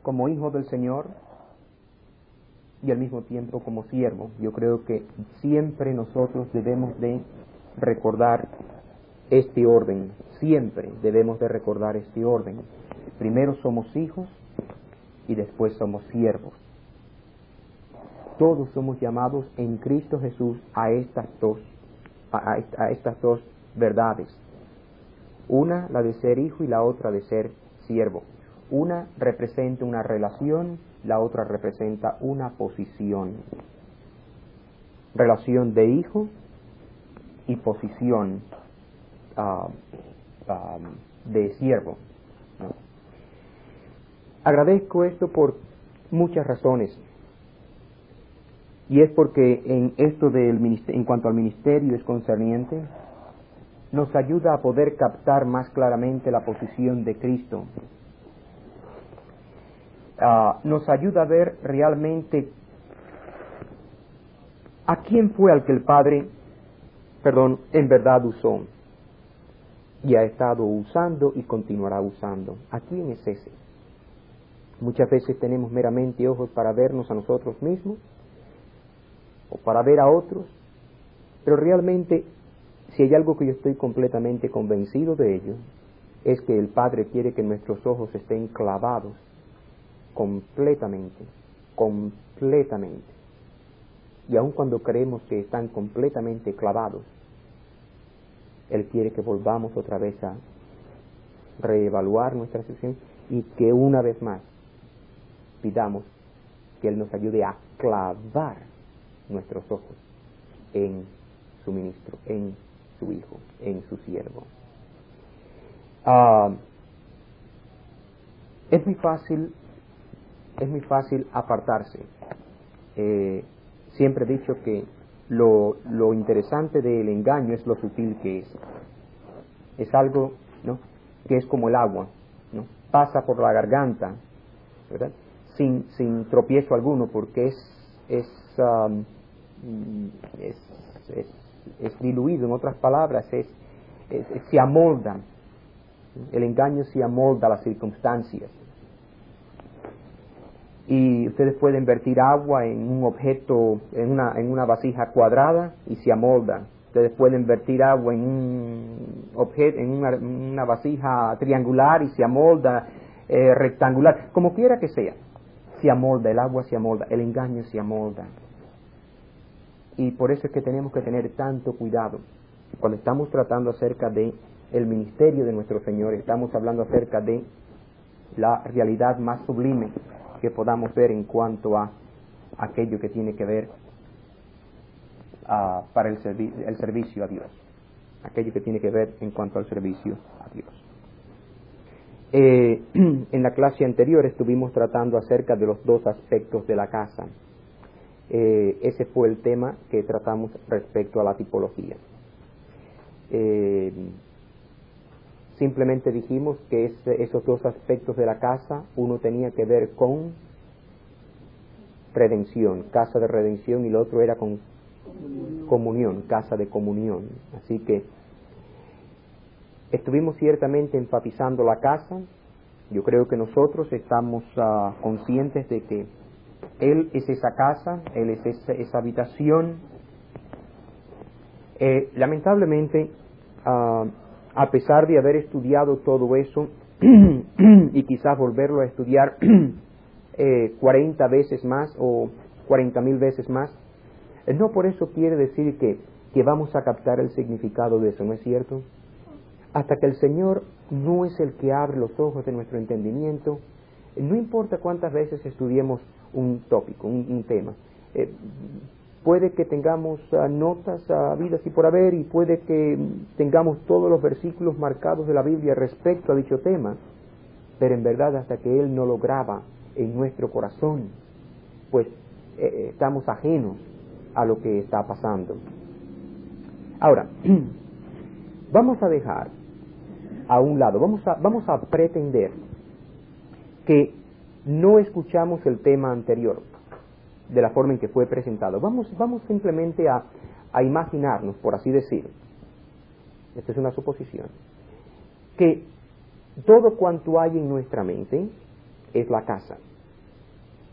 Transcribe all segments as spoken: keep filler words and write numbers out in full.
como hijo del Señor y al mismo tiempo como siervo. Yo creo que siempre nosotros debemos de recordar este orden, siempre debemos de recordar este orden. Primero somos hijos y después somos siervos. Todos somos llamados en Cristo Jesús a estas dos, a, a, a estas dos verdades. Una, la de ser hijo, y la otra de ser siervo. Una representa una relación, la otra representa una posición. Relación de hijo y posición uh, uh, de siervo, ¿no? Agradezco esto por muchas razones. Y es porque en esto del ministerio, en cuanto al ministerio es concerniente, nos ayuda a poder captar más claramente la posición de Cristo. Uh, nos ayuda a ver realmente a quién fue al que el Padre, perdón, en verdad usó. Y ha estado usando y continuará usando. ¿A quién es ese? Muchas veces tenemos meramente ojos para vernos a nosotros mismos o para ver a otros, pero realmente, si hay algo que yo estoy completamente convencido de ello, es que el Padre quiere que nuestros ojos estén clavados completamente, completamente. Y aun cuando creemos que están completamente clavados, Él quiere que volvamos otra vez a reevaluar nuestra situación y que una vez más pidamos que Él nos ayude a clavar nuestros ojos en su ministro, en su hijo, en su siervo. Uh, es muy fácil, es muy fácil apartarse. Eh, siempre he dicho que lo, lo interesante del engaño es lo sutil que es. Es algo, ¿no?, que es como el agua, ¿no? Pasa por la garganta, ¿verdad?, sin, sin tropiezo alguno, porque es, es, um, es, es, es diluido. En otras palabras, es, es, se amolda. El engaño se amolda a las circunstancias. Y ustedes pueden vertir agua en un objeto, en una, en una vasija cuadrada, y se amolda. Ustedes pueden vertir agua en un objeto, en una, una vasija triangular, y se amolda, eh, rectangular, como quiera que sea. Se amolda, el agua se amolda, el engaño se amolda. Y por eso es que tenemos que tener tanto cuidado. Cuando estamos tratando acerca de el ministerio de nuestro Señor, estamos hablando acerca de la realidad más sublime que podamos ver en cuanto a aquello que tiene que ver uh, para el, servi el servicio a Dios, aquello que tiene que ver en cuanto al servicio a Dios. Eh, en la clase anterior estuvimos tratando acerca de los dos aspectos de la casa. Eh, ese fue el tema que tratamos respecto a la tipología. Eh, simplemente dijimos que ese, esos dos aspectos de la casa, uno tenía que ver con redención, casa de redención, y el otro era con comunión, comunión casa de comunión. Así que estuvimos ciertamente enfatizando la casa. Yo creo que nosotros estamos uh, conscientes de que Él es esa casa, Él es esa, esa habitación. Eh, lamentablemente, uh, a pesar de haber estudiado todo eso, y quizás volverlo a estudiar eh, cuarenta veces más o cuarenta mil veces más, eh, no por eso quiere decir que, que vamos a captar el significado de eso, ¿no es cierto? Hasta que el Señor no es el que abre los ojos de nuestro entendimiento, no importa cuántas veces estudiemos un tópico, un, un tema. Eh, puede que tengamos uh, notas habidas uh, y por haber, y puede que tengamos todos los versículos marcados de la Biblia respecto a dicho tema, pero en verdad hasta que Él no lo graba en nuestro corazón, pues eh, estamos ajenos a lo que está pasando. Ahora, vamos a dejar a un lado, vamos a, vamos a pretender que no escuchamos el tema anterior de la forma en que fue presentado. Vamos, vamos simplemente a, a imaginarnos, por así decir, esta es una suposición, que todo cuanto hay en nuestra mente es la casa.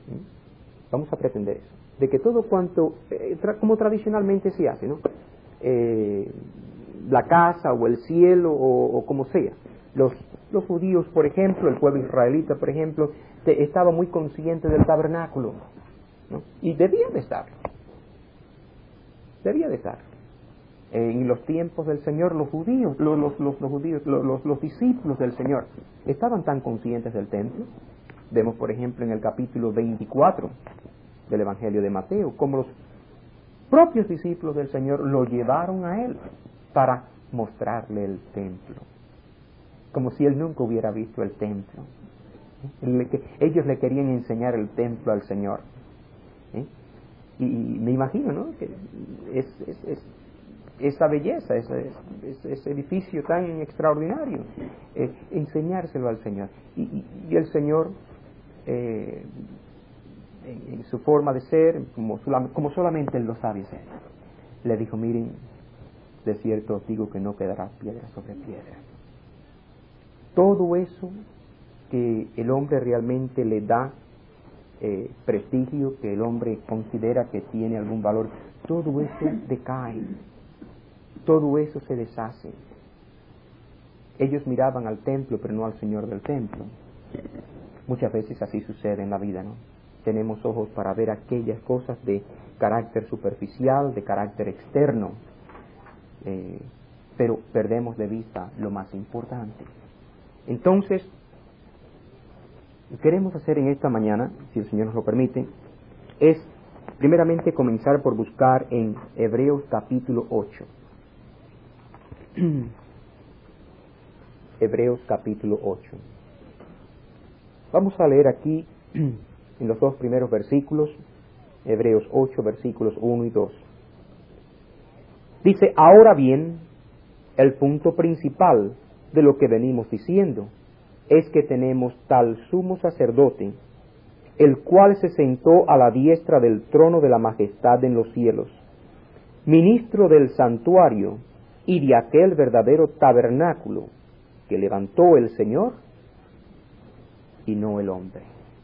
¿Mm? Vamos a pretender eso, de que todo cuanto, eh, tra como tradicionalmente se hace, ¿no? Eh, la casa o el cielo o, o como sea. Los, los judíos, por ejemplo, el pueblo israelita, por ejemplo, te, estaba muy consciente del tabernáculo, ¿no? Y debía de estar, debía de estar. En los tiempos del Señor, los judíos, los, los, los, los judíos, los, los, los discípulos del Señor, estaban tan conscientes del templo. Vemos, por ejemplo, en el capítulo veinticuatro del Evangelio de Mateo, como los propios discípulos del Señor lo llevaron a Él para mostrarle el templo, como si Él nunca hubiera visto el templo. Ellos le querían enseñar el templo al Señor. ¿Eh? Y, y me imagino, ¿no?, que es, es, es esa belleza, ese, ese, ese edificio tan extraordinario, eh, enseñárselo al Señor. Y, y, y el Señor, eh, en, en su forma de ser, como, como solamente Él lo sabe hacer, le dijo: miren, de cierto os digo que no quedará piedra sobre piedra. Todo eso que el hombre realmente le da eh, prestigio, que el hombre considera que tiene algún valor, todo eso decae. Todo eso se deshace. Ellos miraban al templo, pero no al Señor del templo. Muchas veces así sucede en la vida, ¿no? Tenemos ojos para ver aquellas cosas de carácter superficial, de carácter externo, eh, pero perdemos de vista lo más importante. Entonces, lo que queremos hacer en esta mañana, si el Señor nos lo permite, es primeramente comenzar por buscar en Hebreos capítulo ocho. Hebreos capítulo ocho. Vamos a leer aquí en los dos primeros versículos, Hebreos ocho, versículos uno y dos. Dice: ahora bien, el punto principal de lo que venimos diciendo es que tenemos tal sumo sacerdote, el cual se sentó a la diestra del trono de la majestad en los cielos, ministro del santuario y de aquel verdadero tabernáculo que levantó el Señor y no el hombre.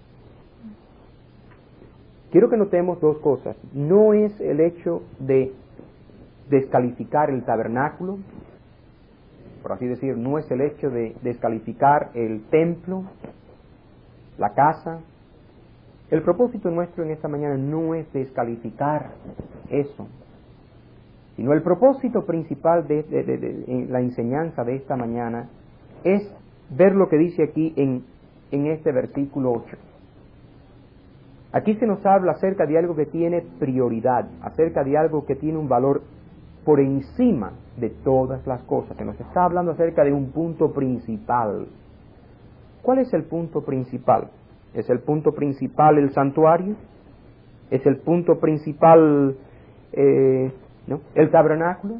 Quiero que notemos dos cosas. No es el hecho de descalificar el tabernáculo, por así decir, no es el hecho de descalificar el templo, la casa. El propósito nuestro en esta mañana no es descalificar eso, sino el propósito principal de, de, de, de, de la enseñanza de esta mañana es ver lo que dice aquí en, en este versículo ocho. Aquí se nos habla acerca de algo que tiene prioridad, acerca de algo que tiene un valor por encima de todas las cosas. Se nos está hablando acerca de un punto principal. ¿Cuál es el punto principal? ¿Es el punto principal el santuario? ¿Es el punto principal eh, ¿no? el tabernáculo?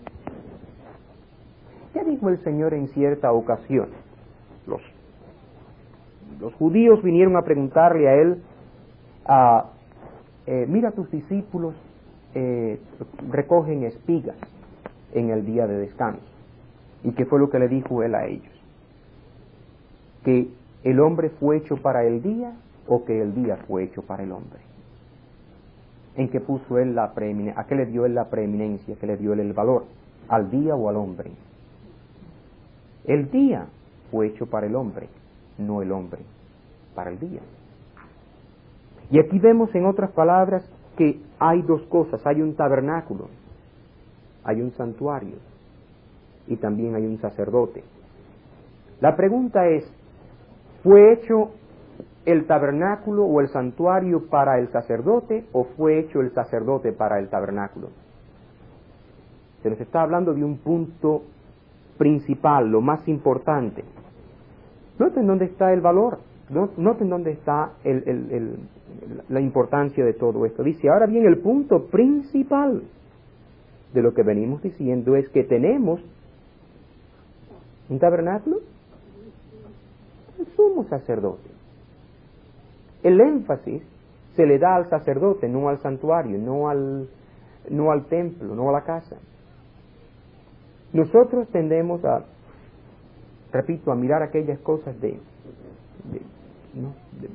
Ya dijo el Señor en cierta ocasión. Los, los judíos vinieron a preguntarle a Él, a, eh, mira, tus discípulos eh, recogen espigas en el día de descanso. ¿Y qué fue lo que le dijo Él a ellos? Que el hombre fue hecho para el día o que el día fue hecho para el hombre. ¿En qué puso Él la preeminencia? ¿A qué le dio Él la preeminencia? ¿A qué le dio Él el valor? ¿Al día o al hombre? El día fue hecho para el hombre, no el hombre para el día. Y aquí vemos, en otras palabras, que hay dos cosas. Hay un tabernáculo, hay un santuario y también hay un sacerdote. La pregunta es, ¿fue hecho el tabernáculo o el santuario para el sacerdote o fue hecho el sacerdote para el tabernáculo? Se nos está hablando de un punto principal, lo más importante. Noten dónde está el valor, noten dónde está el, el, el, la importancia de todo esto. Dice, ahora bien, el punto principal de lo que venimos diciendo es que tenemos un tabernáculo, el sumo sacerdote. El énfasis se le da al sacerdote, no al santuario, no al, no al templo, no a la casa. Nosotros tendemos a, repito, a mirar aquellas cosas de, de, ¿no? de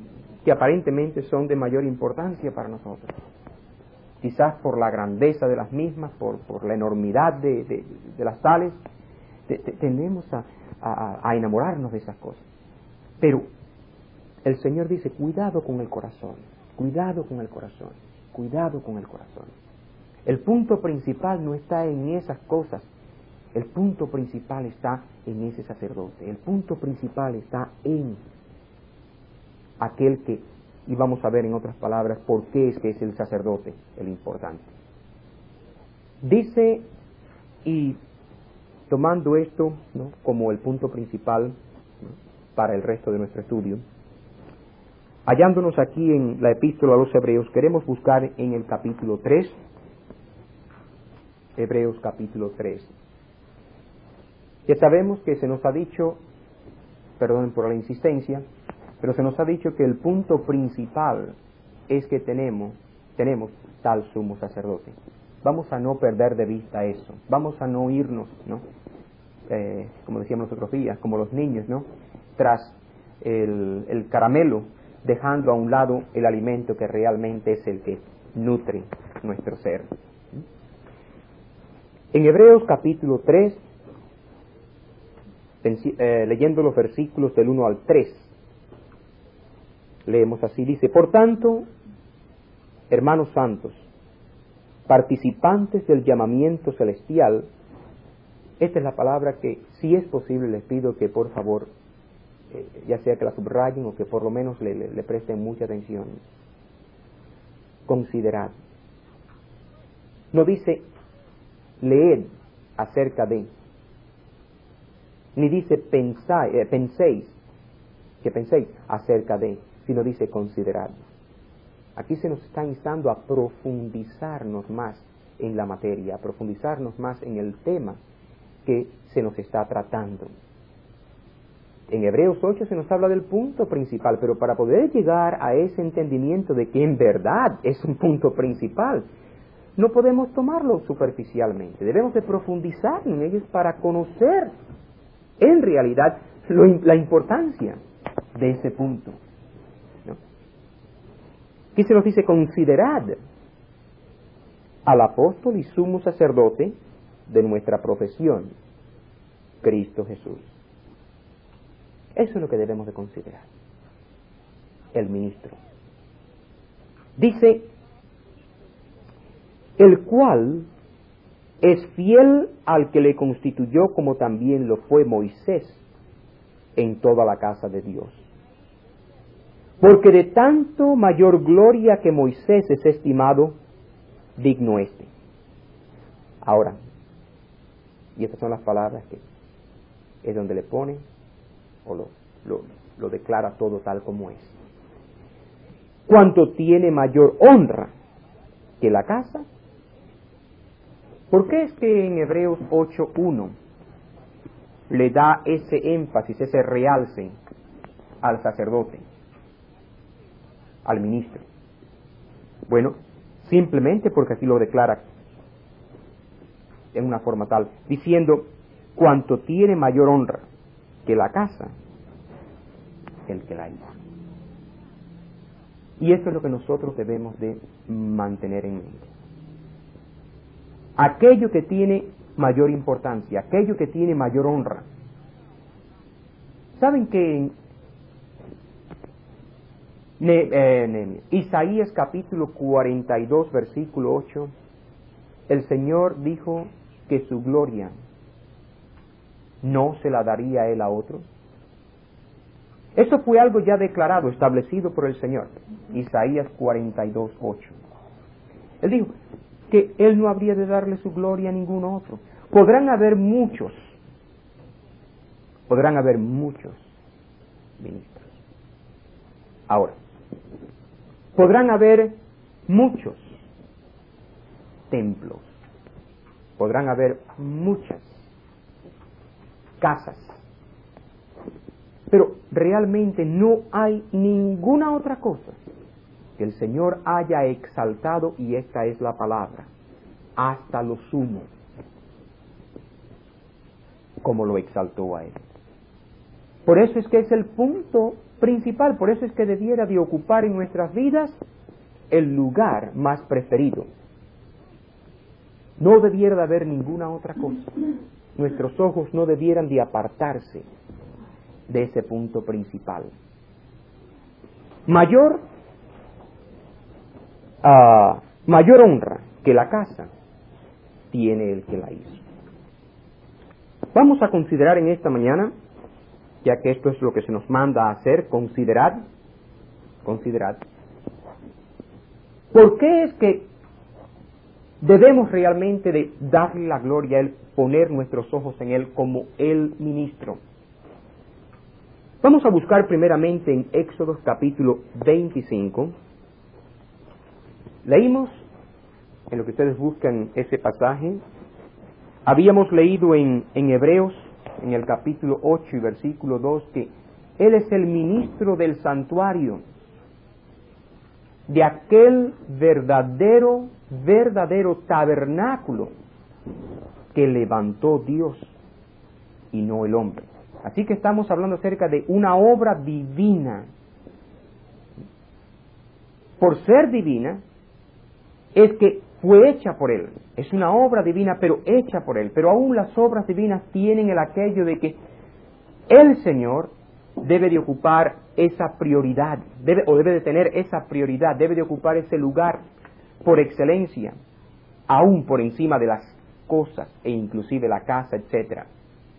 que aparentemente son de mayor importancia para nosotros. Quizás por la grandeza de las mismas, por, por la enormidad de, de, de las tales, te, te, tendemos a, a, a enamorarnos de esas cosas. Pero el Señor dice, cuidado con el corazón, cuidado con el corazón, cuidado con el corazón. El punto principal no está en esas cosas, el punto principal está en ese sacerdote, el punto principal está en aquel que, y vamos a ver en otras palabras por qué es que es el sacerdote el importante. Dice, y tomando esto, ¿no?, como el punto principal, ¿no?, para el resto de nuestro estudio, hallándonos aquí en la epístola a los Hebreos, queremos buscar en el capítulo tres, Hebreos capítulo tres. Ya sabemos que se nos ha dicho, perdón por la insistencia, pero se nos ha dicho que el punto principal es que tenemos, tenemos tal sumo sacerdote. Vamos a no perder de vista eso, vamos a no irnos, ¿no? Eh, como decíamos los otros días, como los niños, ¿no?, tras el, el caramelo, dejando a un lado el alimento que realmente es el que nutre nuestro ser. En Hebreos capítulo tres, eh, leyendo los versículos del uno al tres, leemos así, dice, por tanto, hermanos santos, participantes del llamamiento celestial, esta es la palabra que, si es posible, les pido que por favor, eh, ya sea que la subrayen o que por lo menos le, le, le presten mucha atención. Considerad. No dice, leed acerca de, ni dice, pensá, eh, penséis, que penséis acerca de, sino dice, considerad. Aquí se nos está instando a profundizarnos más en la materia, a profundizarnos más en el tema que se nos está tratando. En Hebreos ocho se nos habla del punto principal, pero para poder llegar a ese entendimiento de que en verdad es un punto principal, no podemos tomarlo superficialmente, debemos de profundizar en ellos para conocer en realidad lo, la importancia de ese punto, ¿no? Aquí se nos dice, considerad al apóstol y sumo sacerdote de nuestra profesión, Cristo Jesús. Eso es lo que debemos de considerar, el ministro. Dice, el cual es fiel al que le constituyó, como también lo fue Moisés en toda la casa de Dios. Porque de tanto mayor gloria que Moisés es estimado, digno este. Ahora, y estas son las palabras que es donde le pone o lo, lo, lo declara todo tal como es. Cuanto tiene mayor honra que la casa. ¿Por qué es que en Hebreos ocho uno le da ese énfasis, ese realce al sacerdote, al ministro? Bueno, simplemente porque aquí lo declara en una forma tal, diciendo, cuanto tiene mayor honra que la casa, el que la hizo. Y eso es lo que nosotros debemos de mantener en mente. Aquello que tiene mayor importancia, aquello que tiene mayor honra. ¿Saben que en ne, eh, ne, Isaías capítulo cuarenta y dos, versículo ocho, el Señor dijo que su gloria no se la daría a él a otros? Eso fue algo ya declarado, establecido por el Señor. Isaías cuarenta y dos, ocho. Él dijo que él no habría de darle su gloria a ningún otro. Podrán haber muchos, podrán haber muchos ministros. Ahora, podrán haber muchos templos, podrán haber muchas casas, pero realmente no hay ninguna otra cosa que el Señor haya exaltado, y esta es la palabra, hasta lo sumo, como lo exaltó a él. Por eso es que es el punto principal, por eso es que debiera de ocupar en nuestras vidas el lugar más preferido. No debiera de haber ninguna otra cosa. Nuestros ojos no debieran de apartarse de ese punto principal. Mayor, uh, mayor honra que la casa tiene el que la hizo. Vamos a considerar en esta mañana, ya que esto es lo que se nos manda a hacer, considerad, considerad, ¿por qué es que debemos realmente de darle la gloria a Él, poner nuestros ojos en Él como el ministro? Vamos a buscar primeramente en Éxodo capítulo veinticinco. Leímos, en lo que ustedes buscan ese pasaje, habíamos leído en, en Hebreos, en el capítulo ocho y versículo dos, que Él es el ministro del santuario, de aquel verdadero, verdadero tabernáculo que levantó Dios y no el hombre. Así que estamos hablando acerca de una obra divina. Por ser divina, es que fue hecha por Él. Es una obra divina, pero hecha por Él. Pero aún las obras divinas tienen el aquello de que el Señor debe de ocupar esa prioridad, debe, o debe de tener esa prioridad, debe de ocupar ese lugar por excelencia, aún por encima de las cosas, e inclusive la casa, etcétera.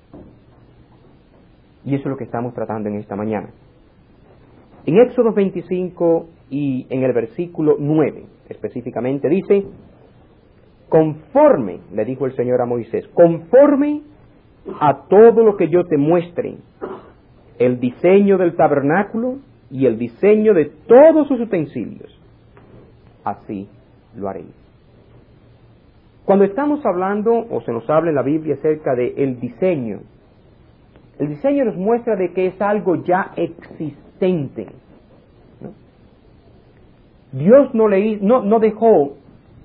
Y eso es lo que estamos tratando en esta mañana. En Éxodo veinticinco y en el versículo nueve, específicamente, dice: conforme, le dijo el Señor a Moisés, conforme a todo lo que yo te muestre, el diseño del tabernáculo y el diseño de todos sus utensilios, así lo haré. Cuando estamos hablando, o se nos habla en la Biblia acerca de el diseño, el diseño nos muestra de que es algo ya existente, ¿no? Dios no, le, no, no dejó uh,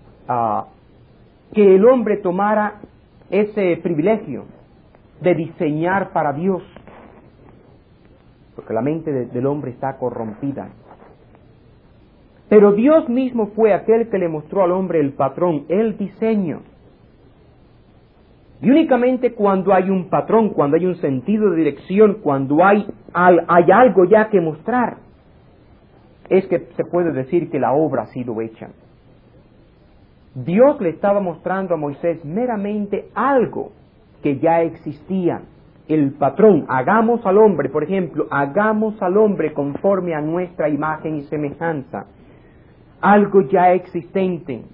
que el hombre tomara ese privilegio de diseñar para Dios, porque la mente de, del hombre está corrompida. Pero Dios mismo fue aquel que le mostró al hombre el patrón, el diseño. Y únicamente cuando hay un patrón, cuando hay un sentido de dirección, cuando hay, hay algo ya que mostrar, es que se puede decir que la obra ha sido hecha. Dios le estaba mostrando a Moisés meramente algo que ya existía. El patrón, hagamos al hombre, por ejemplo, hagamos al hombre conforme a nuestra imagen y semejanza. Algo ya existente.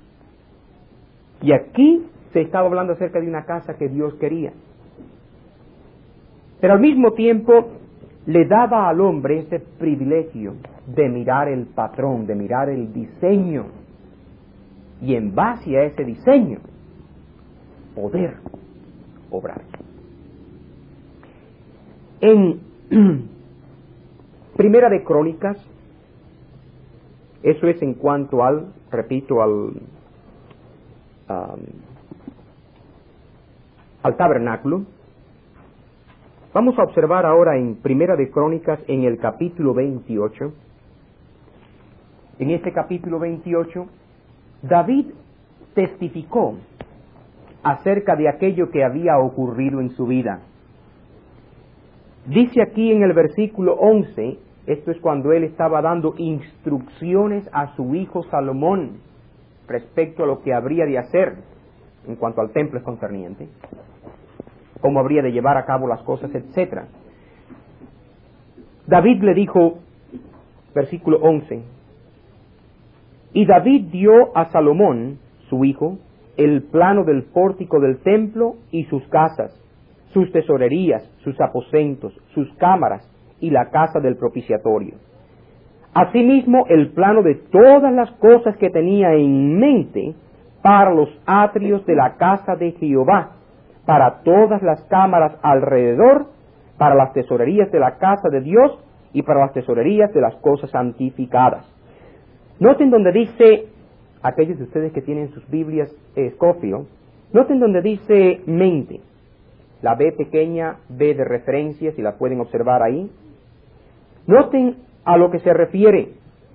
Y aquí se estaba hablando acerca de una casa que Dios quería. Pero al mismo tiempo le daba al hombre ese privilegio de mirar el patrón, de mirar el diseño. Y en base a ese diseño, poder obrar. En Primera de Crónicas, eso es en cuanto al, repito, al, um, al tabernáculo. Vamos a observar ahora en Primera de Crónicas, en el capítulo veintiocho. En este capítulo veintiocho, David testificó acerca de aquello que había ocurrido en su vida. Dice aquí en el versículo once, esto es cuando él estaba dando instrucciones a su hijo Salomón respecto a lo que habría de hacer en cuanto al templo es concerniente, cómo habría de llevar a cabo las cosas, etcétera. David le dijo, versículo once, y David dio a Salomón, su hijo, el plano del pórtico del templo y sus casas, sus tesorerías, sus aposentos, sus cámaras y la casa del propiciatorio. Asimismo, el plano de todas las cosas que tenía en mente para los atrios de la casa de Jehová, para todas las cámaras alrededor, para las tesorerías de la casa de Dios y para las tesorerías de las cosas santificadas. Noten donde dice, aquellos de ustedes que tienen sus Biblias Scofield, noten donde dice mente. La B pequeña, B de referencia, si la pueden observar ahí. Noten a lo que se refiere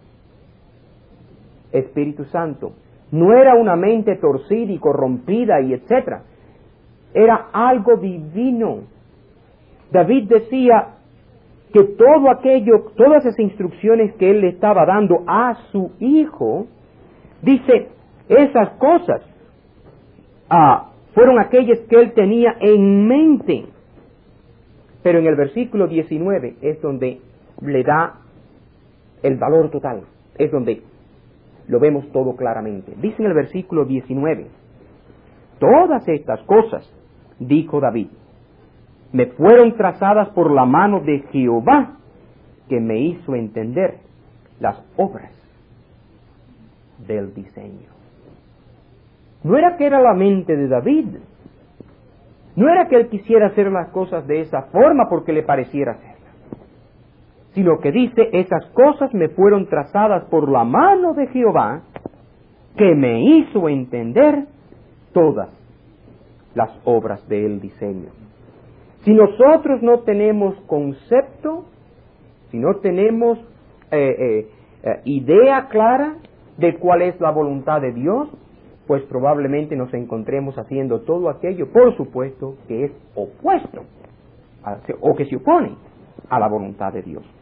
Espíritu Santo. No era una mente torcida y corrompida y etcétera. Era algo divino. David decía que todo aquello, todas esas instrucciones que él le estaba dando a su hijo, dice, esas cosas ah, fueron aquellas que él tenía en mente. Pero en el versículo diecinueve es donde le da el valor total, es donde lo vemos todo claramente. Dice en el versículo diecinueve, todas estas cosas, dijo David, me fueron trazadas por la mano de Jehová, que me hizo entender las obras del diseño. No era que era la mente de David, no era que él quisiera hacer las cosas de esa forma porque le pareciera hacerlas, sino que dice, esas cosas me fueron trazadas por la mano de Jehová, que me hizo entender todas las obras del diseño. Si nosotros no tenemos concepto, si no tenemos eh, eh, eh, idea clara de cuál es la voluntad de Dios, pues probablemente nos encontremos haciendo todo aquello, por supuesto, que es opuesto a, o que se opone a la voluntad de Dios.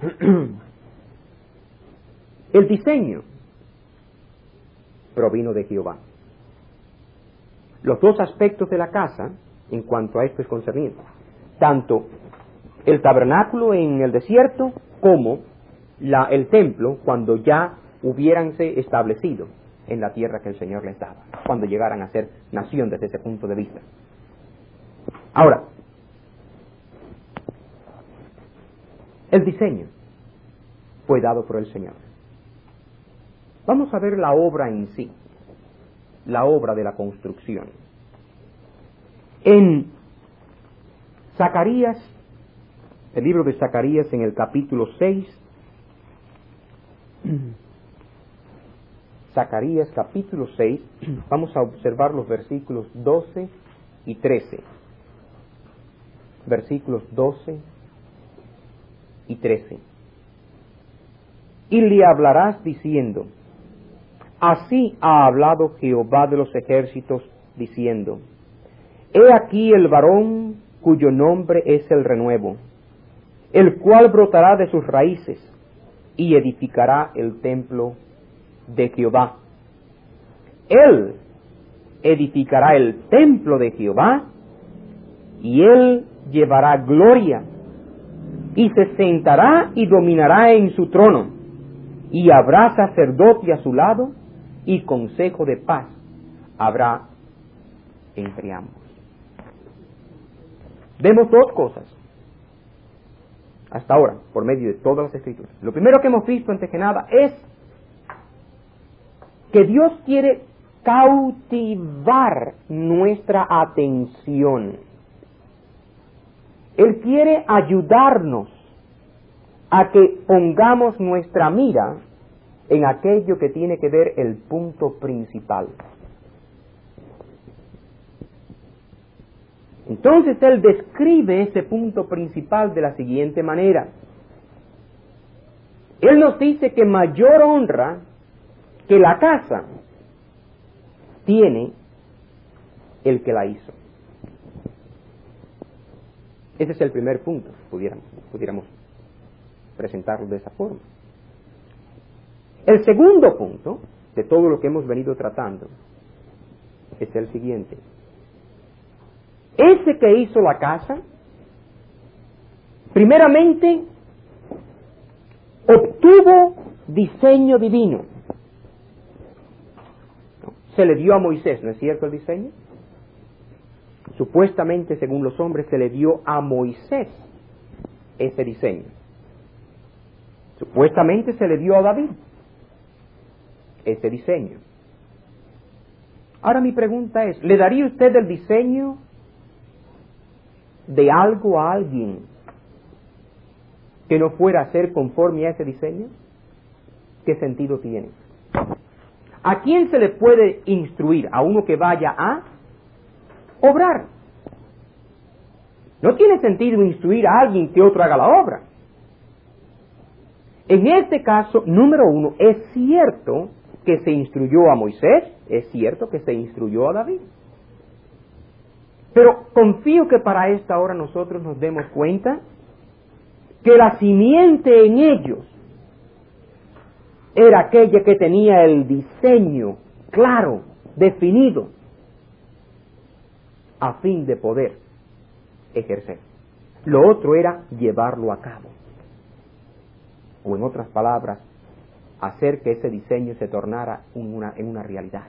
El diseño provino de Jehová. Los dos aspectos de la casa, en cuanto a esto es concerniente, tanto el tabernáculo en el desierto como la, el templo cuando ya hubiéranse establecido en la tierra que el Señor les daba, cuando llegaran a ser nación desde ese punto de vista. Ahora, el diseño fue dado por el Señor. Vamos a ver la obra en sí, la obra de la construcción. En Zacarías, el libro de Zacarías en el capítulo seis, Zacarías capítulo seis, vamos a observar los versículos doce y trece. Versículos doce y trece. Y le hablarás diciendo, así ha hablado Jehová de los ejércitos, diciendo, he aquí el varón cuyo nombre es el renuevo, el cual brotará de sus raíces y edificará el templo de Jehová. Él edificará el templo de Jehová y él llevará gloria y se sentará y dominará en su trono y habrá sacerdote a su lado y consejo de paz habrá entre ambos. Vemos dos cosas hasta ahora por medio de todas las escrituras. Lo primero que hemos visto antes que nada es que Dios quiere cautivar nuestra atención. Él quiere ayudarnos a que pongamos nuestra mira en aquello que tiene que ver el punto principal. Entonces Él describe ese punto principal de la siguiente manera. Él nos dice que mayor honra que la casa tiene el que la hizo. Ese es el primer punto, pudiéramos, pudiéramos presentarlo de esa forma. El segundo punto de todo lo que hemos venido tratando es el siguiente. Ese que hizo la casa, primeramente, obtuvo diseño divino. Se le dio a Moisés, ¿no es cierto el diseño? Supuestamente, según los hombres, se le dio a Moisés ese diseño. Supuestamente se le dio a David ese diseño. Ahora mi pregunta es, ¿le daría usted el diseño de algo a alguien que no fuera a ser conforme a ese diseño? ¿Qué sentido tiene? ¿A quién se le puede instruir? A uno que vaya a obrar. No tiene sentido instruir a alguien que otro haga la obra. En este caso, número uno, es cierto que se instruyó a Moisés, es cierto que se instruyó a David. Pero confío que para esta hora nosotros nos demos cuenta que la simiente en ellos era aquella que tenía el diseño claro, definido, a fin de poder ejercer. Lo otro era llevarlo a cabo. O en otras palabras, hacer que ese diseño se tornara en una, en una realidad.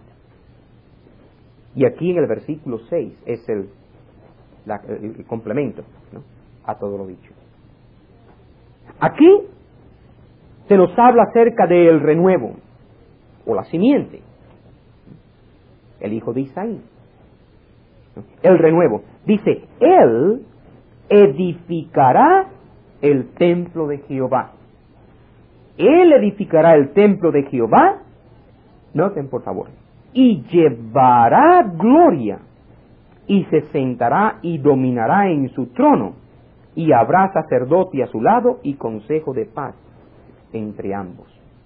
Y aquí en el versículo seis es el, la, el, el complemento, ¿no?, a todo lo dicho. Aquí se nos habla acerca del renuevo, o la simiente, el hijo de Isaí. El renuevo. Dice, él edificará el templo de Jehová. Él edificará el templo de Jehová, noten por favor, y llevará gloria, y se sentará y dominará en su trono, y habrá sacerdote a su lado y consejo de paz entre ambos.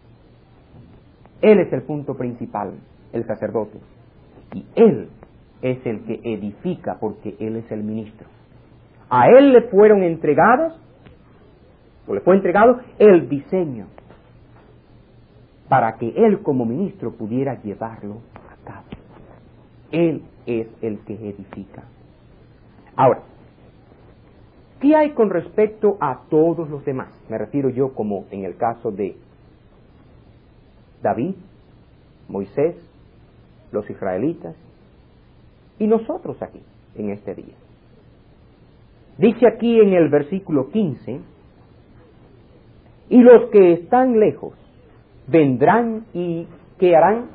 Él es el punto principal, el sacerdote, y él es el que edifica porque él es el ministro. A él le fueron entregados, o le fue entregado el diseño para que él como ministro pudiera llevarlo a cabo. Él es el que edifica. Ahora, ¿qué hay con respecto a todos los demás? Me refiero yo como en el caso de David, Moisés, los israelitas y nosotros aquí en este día. Dice aquí en el versículo quince, y los que están lejos vendrán y ¿qué harán?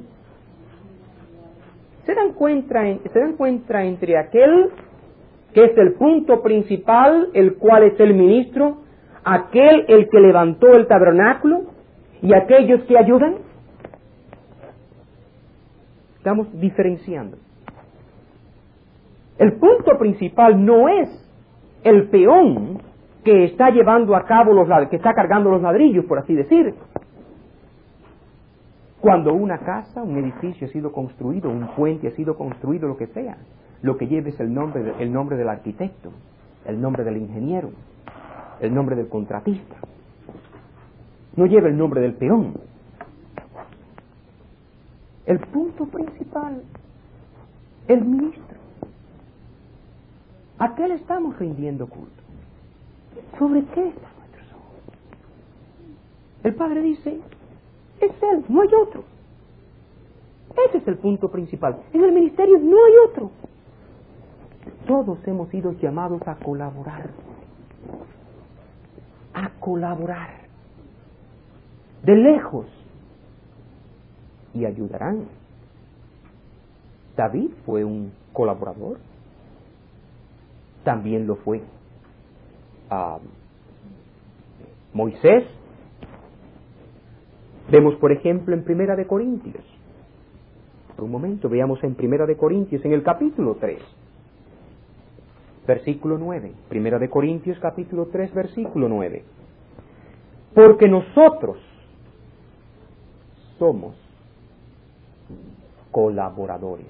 ¿Se dan cuenta, se dan cuenta entre aquel que es el punto principal, el cual es el ministro, aquel el que levantó el tabernáculo y aquellos que ayudan? Estamos diferenciando. El punto principal no es el peón que está llevando a cabo los ladrillos, que está cargando los ladrillos, por así decir. Cuando una casa, un edificio ha sido construido, un puente ha sido construido, lo que sea, lo que lleva es el nombre, de, el nombre del arquitecto, el nombre del ingeniero, el nombre del contratista. No lleva el nombre del peón. El punto principal, el ministro. ¿A qué le estamos rindiendo culto? ¿Sobre qué está nuestros ojos? El Padre dice, es Él, no hay otro. Ese es el punto principal. En el ministerio no hay otro. Todos hemos sido llamados a colaborar. A colaborar. De lejos. Y ayudarán. David fue un colaborador. También lo fue uh, Moisés. Vemos, por ejemplo, en Primera de Corintios. Por un momento, veamos en Primera de Corintios, en el capítulo tres, versículo nueve. Primera de Corintios, capítulo tres, versículo nueve. Porque nosotros somos colaboradores,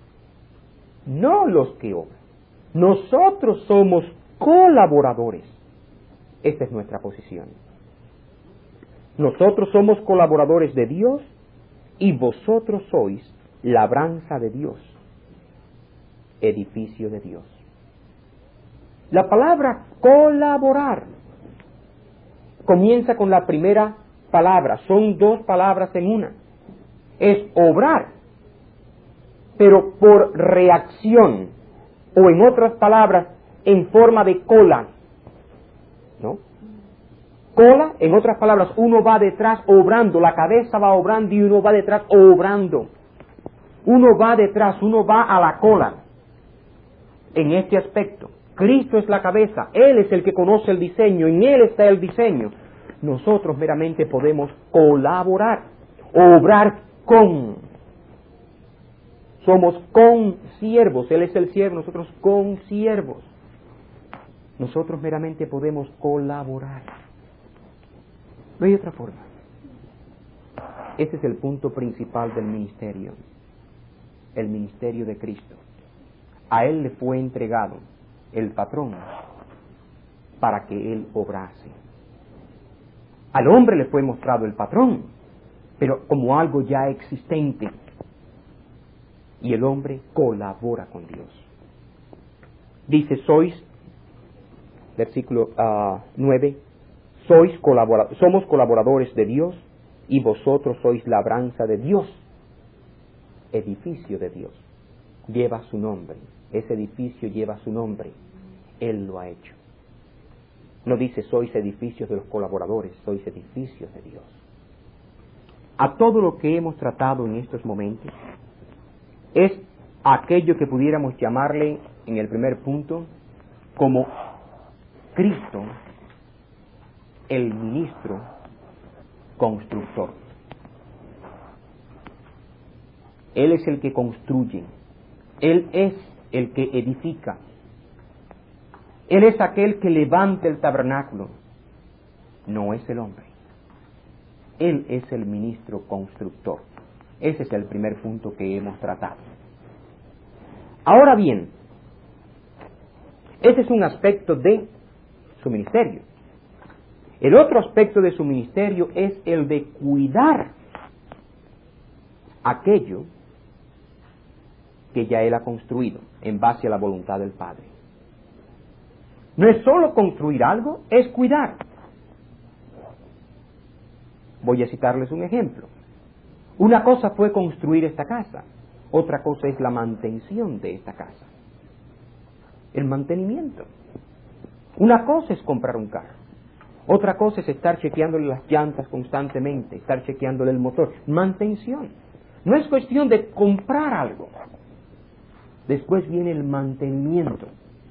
no los que obran. Nosotros somos colaboradores. Esta es nuestra posición. Nosotros somos colaboradores de Dios y vosotros sois labranza de Dios, edificio de Dios. La palabra colaborar comienza con la primera palabra, son dos palabras en una. Es obrar, pero por reacción, o en otras palabras, en forma de cola, ¿no? Cola, en otras palabras, uno va detrás obrando, la cabeza va obrando y uno va detrás obrando. Uno va detrás, uno va a la cola. En este aspecto, Cristo es la cabeza, Él es el que conoce el diseño, en Él está el diseño. Nosotros meramente podemos colaborar, obrar con. Somos consiervos, Él es el siervo, nosotros consiervos. Nosotros meramente podemos colaborar. No hay otra forma. Ese es el punto principal del ministerio, el ministerio de Cristo. A Él le fue entregado el patrón para que Él obrase. Al hombre le fue mostrado el patrón, pero como algo ya existente. Y el hombre colabora con Dios. Dice, sois, versículo uh, nueve, sois colabora- somos colaboradores de Dios y vosotros sois labranza de Dios, edificio de Dios. Lleva su nombre, ese edificio lleva su nombre, Él lo ha hecho. No dice sois edificios de los colaboradores, sois edificios de Dios. A todo lo que hemos tratado en estos momentos es aquello que pudiéramos llamarle en el primer punto como Cristo, el ministro constructor. Él es el que construye, Él es el que edifica, Él es aquel que levanta el tabernáculo, no es el hombre. Él es el ministro constructor. Ese es el primer punto que hemos tratado. Ahora bien, ese es un aspecto de su ministerio. El otro aspecto de su ministerio es el de cuidar aquello que ya Él ha construido en base a la voluntad del Padre. No es solo construir algo, es cuidar. Voy a citarles un ejemplo. Una cosa fue construir esta casa, otra cosa es la mantención de esta casa. El mantenimiento. Una cosa es comprar un carro, otra cosa es estar chequeándole las llantas constantemente, estar chequeándole el motor. Mantención. No es cuestión de comprar algo. Después viene el mantenimiento.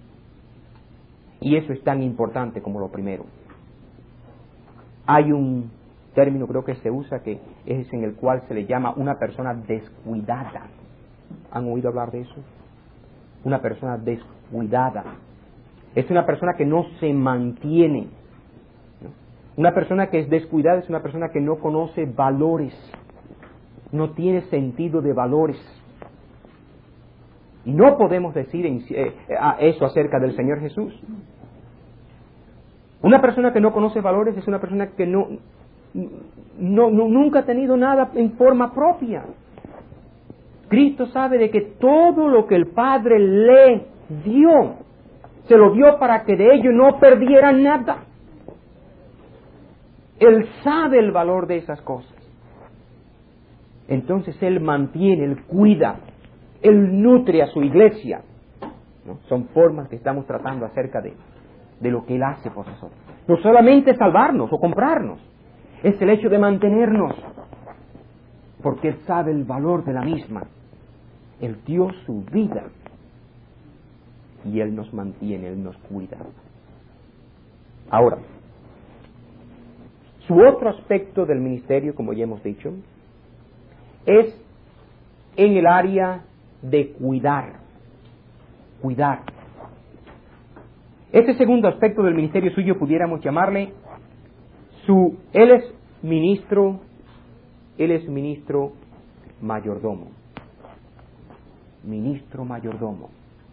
Y eso es tan importante como lo primero. Hay un término, creo que se usa, que es en el cual se le llama una persona descuidada. ¿Han oído hablar de eso? Una persona descuidada. Es una persona que no se mantiene. Una persona que es descuidada es una persona que no conoce valores. No tiene sentido de valores. Y no podemos decir en, eh, eso acerca del Señor Jesús. Una persona que no conoce valores es una persona que no, no, no nunca ha tenido nada en forma propia. Cristo sabe de que todo lo que el Padre le dio, se lo dio para que de ello no perdiera nada. Él sabe el valor de esas cosas. Entonces Él mantiene, Él cuida, Él nutre a su iglesia. ¿No? Son formas que estamos tratando acerca de, de lo que Él hace por nosotros. No solamente salvarnos o comprarnos, es el hecho de mantenernos, porque Él sabe el valor de la misma. Él dio su vida y Él nos mantiene, Él nos cuida. Ahora, su otro aspecto del ministerio, como ya hemos dicho, es en el área de cuidar. Cuidar. Este segundo aspecto del ministerio suyo pudiéramos llamarle su, él es ministro, él es ministro mayordomo. Ministro mayordomo.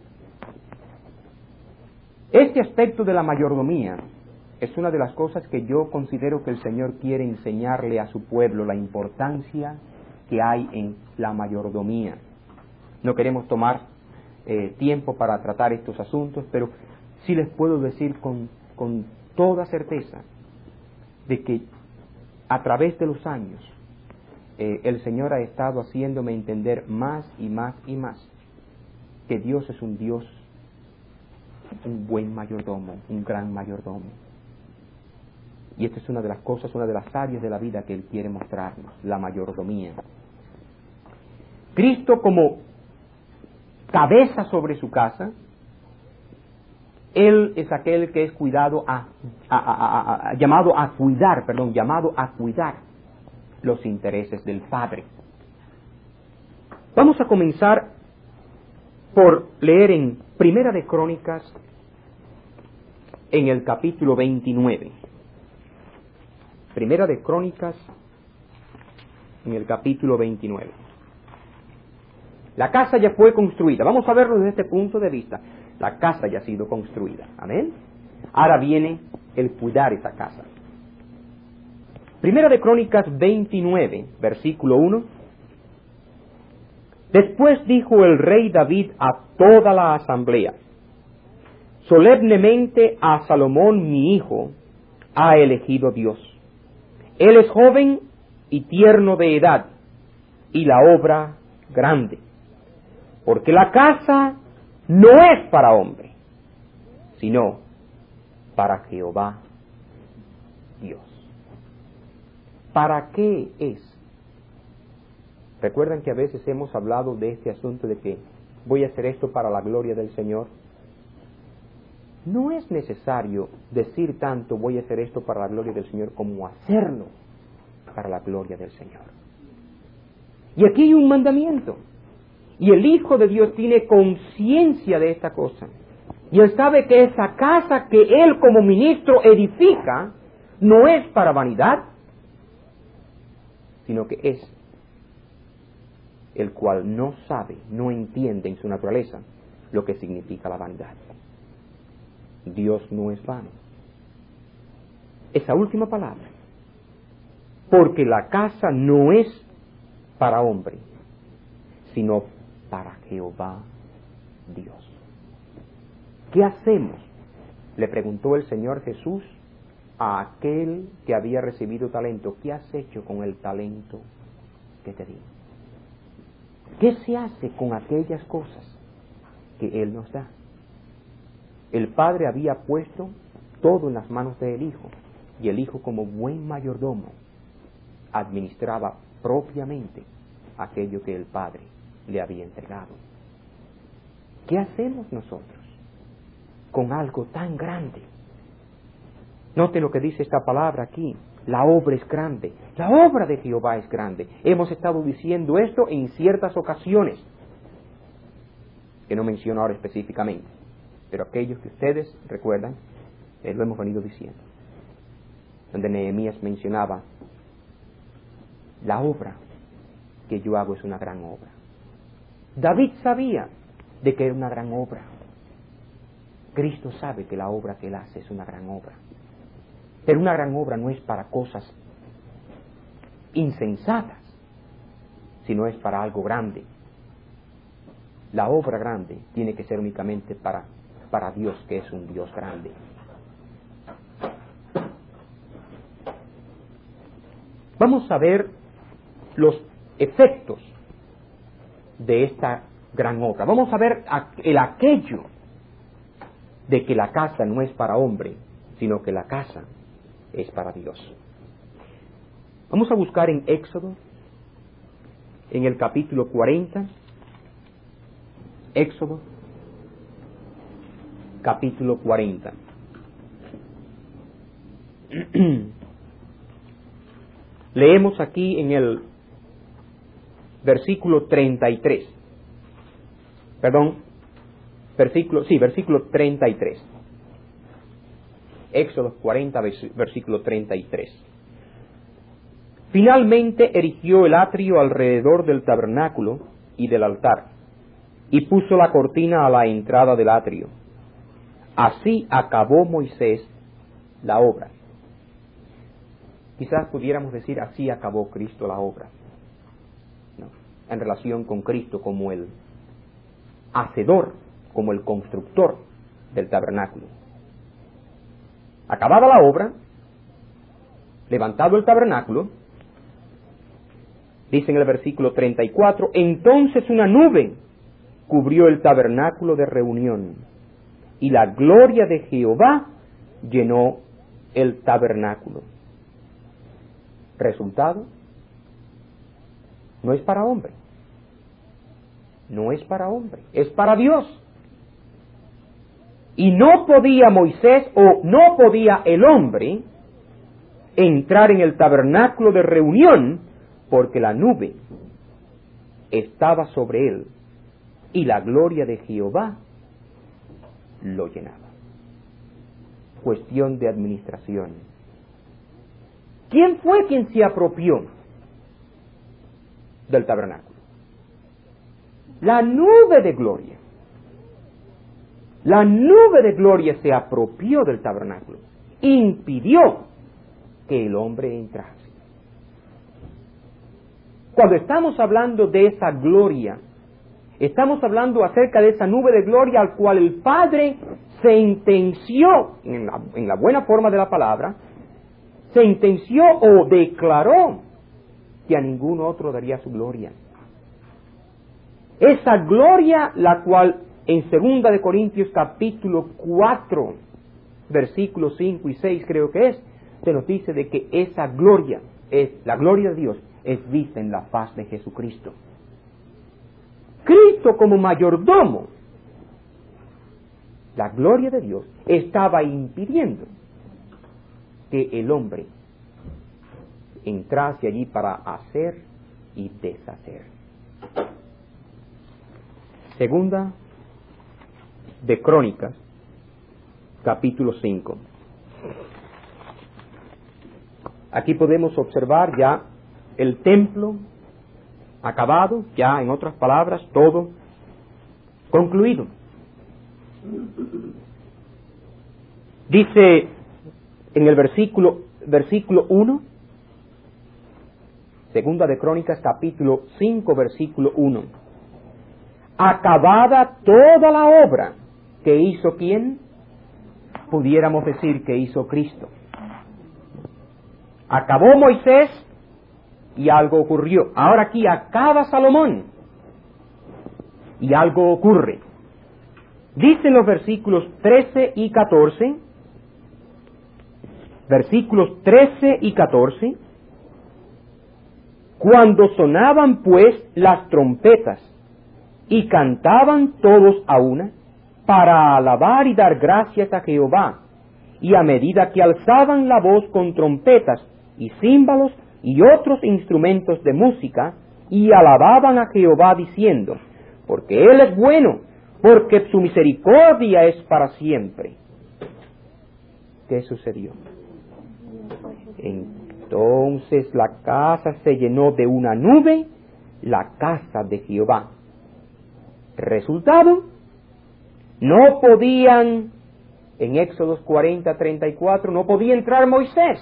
Este aspecto de la mayordomía es una de las cosas que yo considero que el Señor quiere enseñarle a su pueblo, la importancia que hay en la mayordomía. No queremos tomar eh, tiempo para tratar estos asuntos, pero sí les puedo decir con, con toda certeza de que a través de los años eh, el Señor ha estado haciéndome entender más y más y más que Dios es un Dios, un buen mayordomo, un gran mayordomo. Y esta es una de las cosas, una de las áreas de la vida que Él quiere mostrarnos, la mayordomía. Cristo como cabeza sobre su casa, Él es aquel que es cuidado a, a, a, a, a, llamado a cuidar, perdón, llamado a cuidar los intereses del Padre. Vamos a comenzar por leer en Primera de Crónicas, en el capítulo veintinueve. Primera de Crónicas, en el capítulo veintinueve. La casa ya fue construida. Vamos a verlo desde este punto de vista. La casa ya ha sido construida. Amén. Ahora viene el cuidar esa casa. Primera de Crónicas veintinueve, versículo uno. Después dijo el rey David a toda la asamblea: solemnemente a Salomón mi hijo ha elegido Dios. Él es joven y tierno de edad, y la obra grande. Porque la casa no es para hombre, sino para Jehová Dios. ¿Para qué es? ¿Recuerdan que a veces hemos hablado de este asunto de que voy a hacer esto para la gloria del Señor? No es necesario decir tanto voy a hacer esto para la gloria del Señor como hacerlo para la gloria del Señor. Y aquí hay un mandamiento. Y el Hijo de Dios tiene conciencia de esta cosa. Y él sabe que esa casa que él como ministro edifica no es para vanidad, sino que es el cual no sabe, no entiende en su naturaleza lo que significa la vanidad. Dios no es vano. Esa última palabra. Porque la casa no es para hombre, sino para Jehová Dios. ¿Qué hacemos?, le preguntó el Señor Jesús a aquel que había recibido talento. ¿Qué has hecho con el talento que te di? ¿Qué se hace con aquellas cosas que Él nos da? El Padre había puesto todo en las manos del Hijo, y el Hijo, como buen mayordomo, administraba propiamente aquello que el Padre le había entregado. ¿Qué hacemos nosotros con algo tan grande? Note lo que dice esta palabra aquí. La obra es grande. La obra de Jehová es grande. Hemos estado diciendo esto en ciertas ocasiones, que no menciono ahora específicamente, pero aquellos que ustedes recuerdan, eh, lo hemos venido diciendo. Donde Nehemías mencionaba: la obra que yo hago es una gran obra. David sabía de que era una gran obra. Cristo sabe que la obra que Él hace es una gran obra. Pero una gran obra no es para cosas insensatas, sino es para algo grande. La obra grande tiene que ser únicamente para, para Dios, que es un Dios grande. Vamos a ver los efectos de esta gran obra. Vamos a ver el aquello de que la casa no es para hombre, sino que la casa es para Dios. Vamos a buscar en Éxodo, en el capítulo cuarenta, Éxodo, capítulo cuarenta. Leemos aquí en el versículo treinta y tres. Perdón, versículo, sí, versículo treinta y tres. Éxodo cuarenta, versículo treinta y tres. Finalmente erigió el atrio alrededor del tabernáculo y del altar, y puso la cortina a la entrada del atrio. Así acabó Moisés la obra. Quizás pudiéramos decir, así acabó Cristo la obra, ¿no?, en relación con Cristo como el hacedor, como el constructor del tabernáculo. Acabada la obra, levantado el tabernáculo, dice en el versículo treinta y cuatro, entonces una nube cubrió el tabernáculo de reunión, y la gloria de Jehová llenó el tabernáculo. Resultado, no es para hombre, no es para hombre, es para Dios. Y no podía Moisés, o no podía el hombre, entrar en el tabernáculo de reunión, porque la nube estaba sobre él, y la gloria de Jehová lo llenaba. Cuestión de administración. ¿Quién fue quien se apropió del tabernáculo? La nube de gloria. La nube de gloria se apropió del tabernáculo, impidió que el hombre entrase. Cuando estamos hablando de esa gloria, estamos hablando acerca de esa nube de gloria al cual el Padre sentenció, en la, en la buena forma de la palabra, sentenció o declaró que a ningún otro daría su gloria. Esa gloria, la cual en segunda de Corintios capítulo cuatro, versículos cinco y seis creo que es, se nos dice de que esa gloria, es la gloria de Dios, es vista en la faz de Jesucristo. Cristo como mayordomo, la gloria de Dios estaba impidiendo que el hombre entrase allí para hacer y deshacer. Segunda de Crónicas, capítulo cinco. Aquí podemos observar ya el templo acabado, ya en otras palabras, todo concluido. Dice en el versículo, versículo uno, Segunda de Crónicas, capítulo cinco, versículo uno. Acabada toda la obra que hizo ¿quién? Pudiéramos decir que hizo Cristo. Acabó Moisés y algo ocurrió. Ahora aquí acaba Salomón y algo ocurre. Dicen los versículos trece y catorce, versículos trece y catorce, cuando sonaban pues las trompetas y cantaban todos a una para alabar y dar gracias a Jehová, y a medida que alzaban la voz con trompetas y címbalos y otros instrumentos de música, y alababan a Jehová diciendo, porque Él es bueno, porque su misericordia es para siempre. ¿Qué sucedió? Entonces la casa se llenó de una nube, la casa de Jehová. Resultado, no podían, en Éxodos cuarenta, treinta y cuatro, no podía entrar Moisés.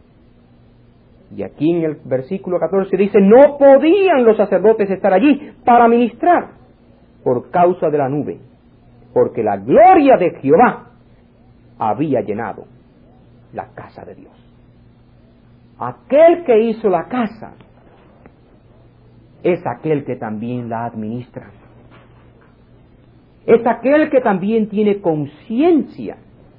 Y aquí en el versículo catorce dice, no podían los sacerdotes estar allí para ministrar por causa de la nube, porque la gloria de Jehová había llenado la casa de Dios. Aquel que hizo la casa es aquel que también la administra. Es aquel que también tiene conciencia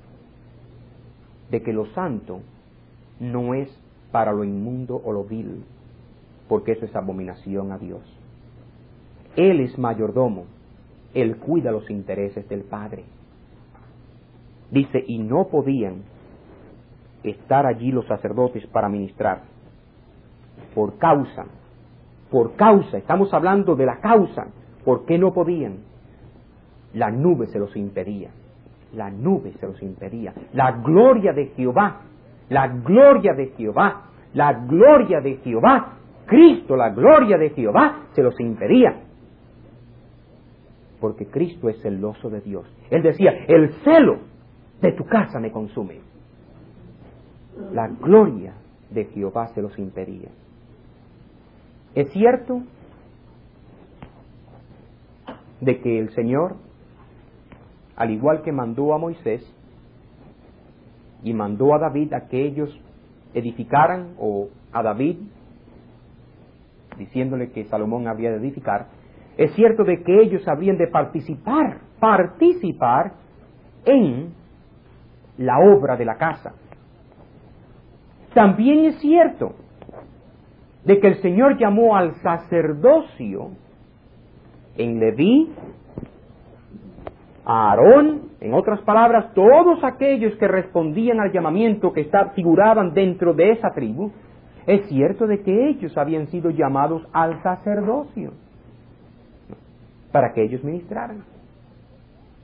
de que lo santo no es para lo inmundo o lo vil, porque eso es abominación a Dios. Él es mayordomo, Él cuida los intereses del Padre. Dice, y no podían estar allí los sacerdotes para ministrar, por causa, por causa, estamos hablando de la causa, ¿por qué no podían? La nube se los impedía, la nube se los impedía, la gloria de Jehová, la gloria de Jehová, la gloria de Jehová, Cristo, la gloria de Jehová, se los impedía. Porque Cristo es celoso de Dios. Él decía, el celo de tu casa me consume. La gloria de Jehová se los impedía. Es cierto de que el Señor, al igual que mandó a Moisés y mandó a David a que ellos edificaran, o a David, diciéndole que Salomón habría de edificar, es cierto de que ellos habrían de participar, participar en la obra de la casa. También es cierto de que el Señor llamó al sacerdocio en Leví, a Aarón, en otras palabras, todos aquellos que respondían al llamamiento que está, figuraban dentro de esa tribu. Es cierto de que ellos habían sido llamados al sacerdocio para que ellos ministraran.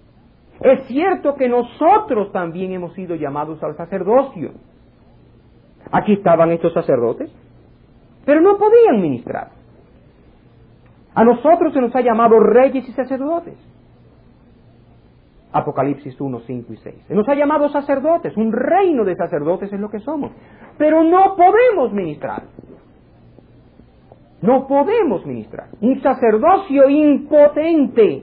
Es cierto que nosotros también hemos sido llamados al sacerdocio. Aquí estaban estos sacerdotes, pero no podían ministrar. A nosotros se nos ha llamado reyes y sacerdotes. Apocalipsis uno, cinco y seis. Se nos ha llamado sacerdotes, un reino de sacerdotes es lo que somos. Pero no podemos ministrar. No podemos ministrar. Un sacerdocio impotente.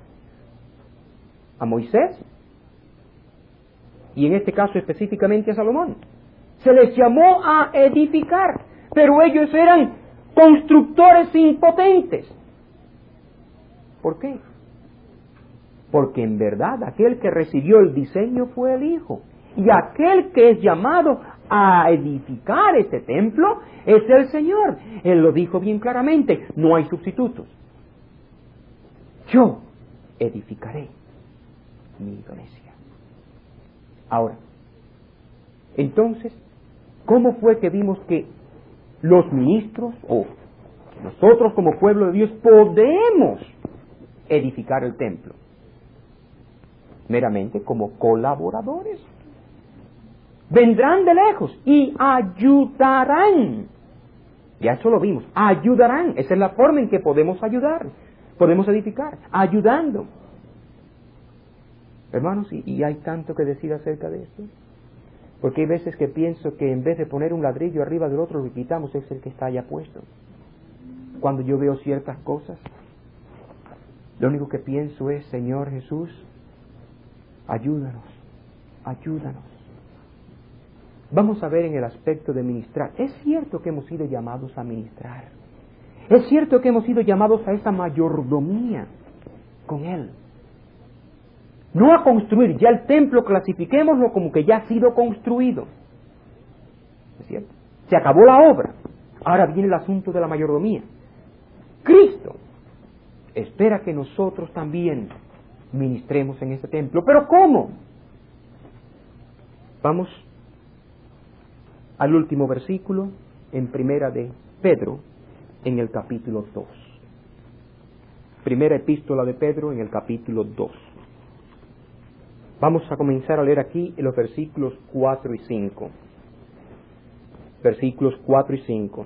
A Moisés, y en este caso específicamente a Salomón, se les llamó a edificar, pero ellos eran constructores impotentes. ¿Por qué? Porque en verdad aquel que recibió el diseño fue el Hijo, y aquel que es llamado a edificar este templo es el Señor. Él lo dijo bien claramente, no hay sustitutos. Yo edificaré mi iglesia. Ahora, entonces, ¿cómo fue que vimos que los ministros, o nosotros como pueblo de Dios, podemos edificar el templo? Meramente como colaboradores. Vendrán de lejos y ayudarán. Ya eso lo vimos, ayudarán. Esa es la forma en que podemos ayudar, podemos edificar, ayudando. Hermanos, y, y hay tanto que decir acerca de esto. Porque hay veces que pienso que en vez de poner un ladrillo arriba del otro, lo que quitamos es el que está allá puesto. Cuando yo veo ciertas cosas, lo único que pienso es, Señor Jesús, ayúdanos, ayúdanos. Vamos a ver en el aspecto de ministrar. Es cierto que hemos sido llamados a ministrar. Es cierto que hemos sido llamados a esa mayordomía con Él. No a construir ya el templo, clasifiquémoslo como que ya ha sido construido. ¿Es cierto? Se acabó la obra. Ahora viene el asunto de la mayordomía. Cristo espera que nosotros también ministremos en este templo. ¿Pero cómo? Vamos al último versículo en Primera de Pedro, en el capítulo dos. Primera epístola de Pedro, en el capítulo dos. Vamos a comenzar a leer aquí en los versículos cuatro y cinco. Versículos cuatro y cinco.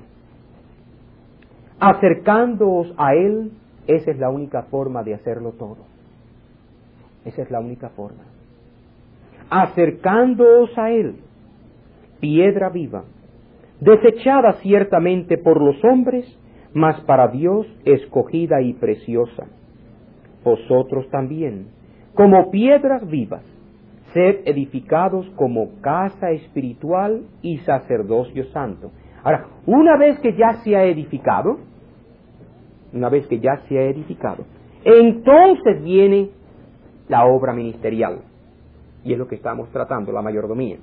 Acercándoos a Él, esa es la única forma de hacerlo todo. Esa es la única forma. Acercándoos a Él, piedra viva, desechada ciertamente por los hombres, mas para Dios escogida y preciosa. Vosotros también, como piedras vivas, sed edificados como casa espiritual y sacerdocio santo. Ahora, una vez que ya se ha edificado, una vez que ya se ha edificado, entonces viene la obra ministerial. Y es lo que estamos tratando, la mayordomía.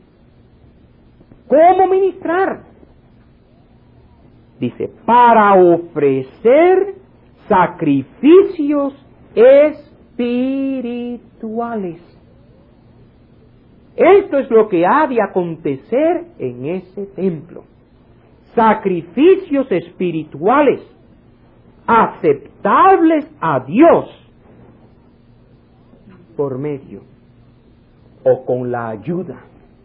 ¿Cómo ministrar? Dice, para ofrecer sacrificios espirituales. Esto es lo que ha de acontecer en ese templo. Sacrificios espirituales, aceptables a Dios, por medio o con la ayuda.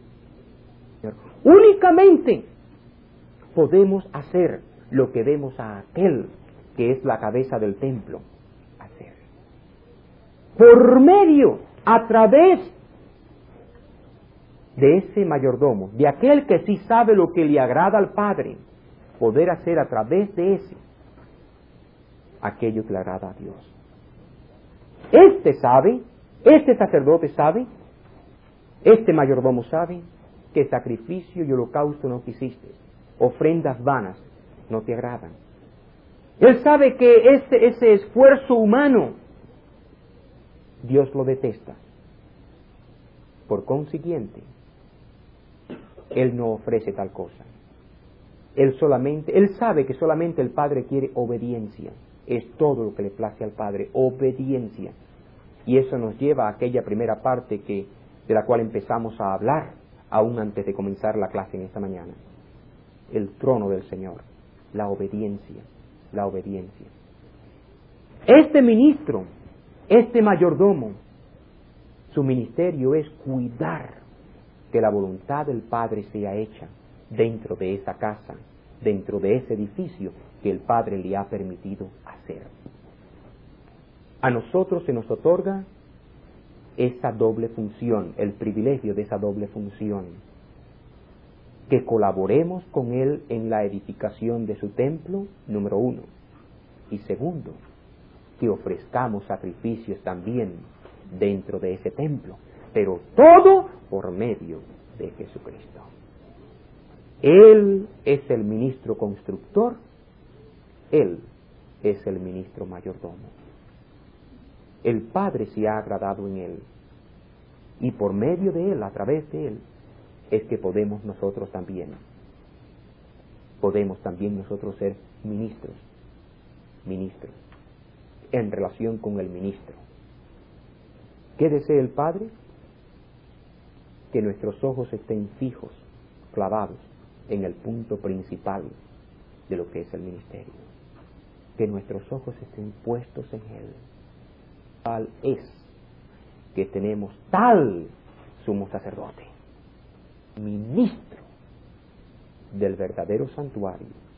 Únicamente podemos hacer lo que vemos a aquel que es la cabeza del templo hacer. Por medio, a través de ese mayordomo, de aquel que sí sabe lo que le agrada al Padre, poder hacer a través de ese aquello que le agrada a Dios. Este sabe, este sacerdote sabe, este mayordomo sabe que sacrificio y holocausto no quisiste, ofrendas vanas no te agradan. Él sabe que ese, ese esfuerzo humano Dios lo detesta. Por consiguiente, Él no ofrece tal cosa. Él solamente, Él sabe que solamente el Padre quiere obediencia. Es todo lo que le place al Padre, obediencia. Y eso nos lleva a aquella primera parte que, de la cual empezamos a hablar, aún antes de comenzar la clase en esta mañana. El trono del Señor, la obediencia, la obediencia. Este ministro, este mayordomo, su ministerio es cuidar que la voluntad del Padre sea hecha dentro de esa casa, dentro de ese edificio que el Padre le ha permitido hacer. A nosotros se nos otorga esa doble función, el privilegio de esa doble función, que colaboremos con Él en la edificación de su templo, número uno, y segundo, que ofrezcamos sacrificios también dentro de ese templo, pero todo por medio de Jesucristo. Él es el ministro constructor, Él es el ministro mayordomo. El Padre se ha agradado en Él, y por medio de Él, a través de Él, es que podemos nosotros también, podemos también nosotros ser ministros, ministros, en relación con el ministro. ¿Qué desea el Padre? Que nuestros ojos estén fijos, clavados en el punto principal de lo que es el ministerio. Que nuestros ojos estén puestos en Él. Tal es que tenemos tal sumo sacerdote, ministro del verdadero santuario,